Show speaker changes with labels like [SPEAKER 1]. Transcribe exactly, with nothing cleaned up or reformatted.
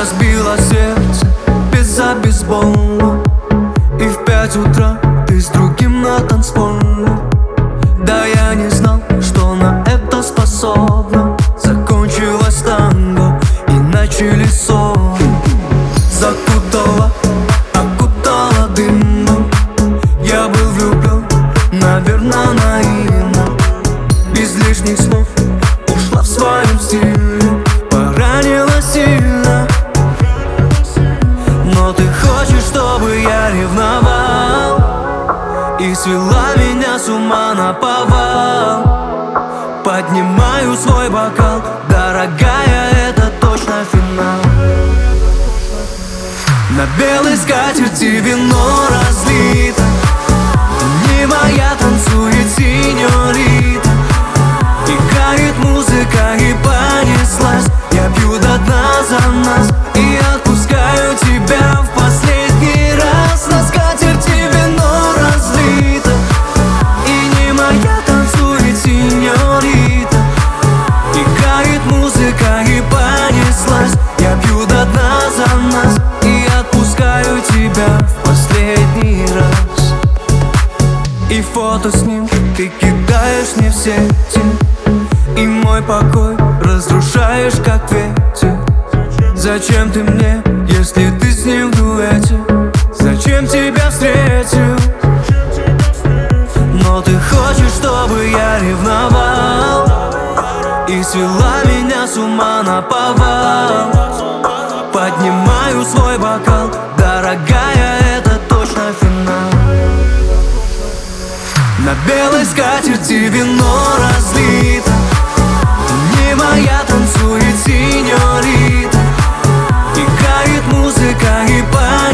[SPEAKER 1] разбила сердце без-за бейсбола, и в пять утра ты с другим на танцполе. Да я не знал, что на это способна. Закончилась танго и начали ссоры. Закутала, окутала дымом. Я был влюблен, наверное, наивно. Без лишних слов ушла в своем стиле. Поранила сильно, но ты хочешь, чтобы я ревновал и свела меня с ума наповал. Поднимаю свой бокал, дорогая, это точно финал. На белой скатерти вино разлито, не моя танцует синьорита. Играет музыка и понеслась. Я пью до дна за нас и отпускаю тебя в последний раз. На скатерти вино разлито, и не моя танцует синьорита. Играет музыка и понеслась. Я пью до дна за нас и отпускаю тебя в последний раз. И фото с ним ты кидаешь мне в сети, и мой покой разрушаешь, как ветер. Зачем ты мне, если ты с ним в дуэте? Зачем тебя встретил? Но ты хочешь, чтобы я ревновал и свела меня с ума наповал. Поднимаю свой бокал, дорогая, это точно финал. На белой скатерти вино разлито, не моя танцует синьорита. Играет музыка и понеслась.